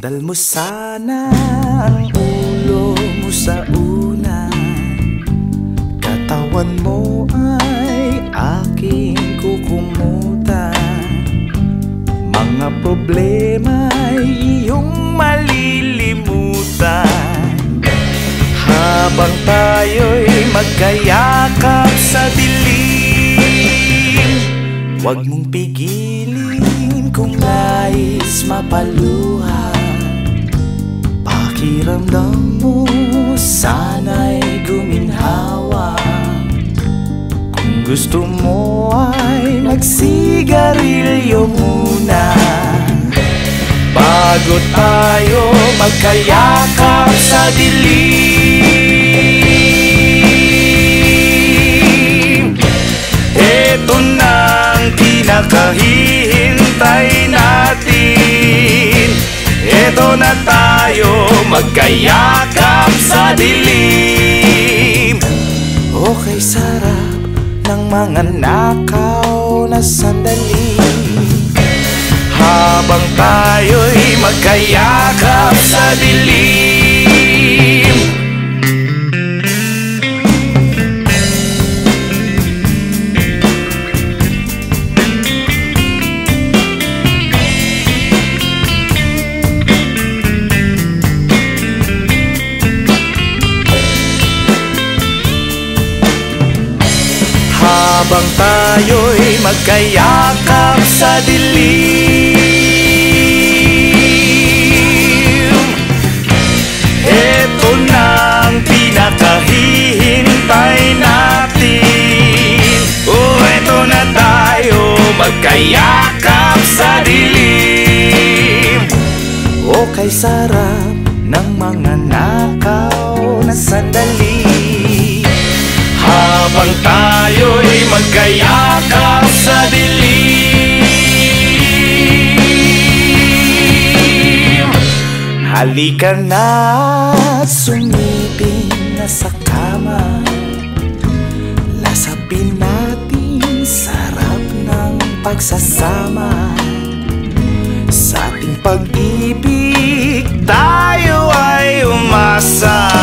Sandal mo sana ang ulo mo sa unan, katawan mo ay aking kukumutan. Mga problema ay iyong malilimutan, habang tayo'y magkayakap sa dilim. Huwag mong pigilin kung nais mapaluha, pakiramdam mo sana'y guminhawa. Kung gusto mo ay magsigarilyo muna, bago tayo magkayakap sa dilim. Eto na ang pinakahihintay natin, eto na tayo magkayakap sa dilim. Okay, sarap ng mga nakaw na sandali, habang tayo'y magkayakap sa dilim. Habang tayo'y magkayakap sa dilim, eto na ang pinakahihintay natin. Oh, eto na tayo magkayakap sa dilim. Okay, sarap ng mga nakaw na sandali, habang tayo'y magkayakap sa dilim. Halika na at sumiping na sa kama, lasapin natin sarap ng pagsasama. Sa ating pag-ibig tayo ay umasa,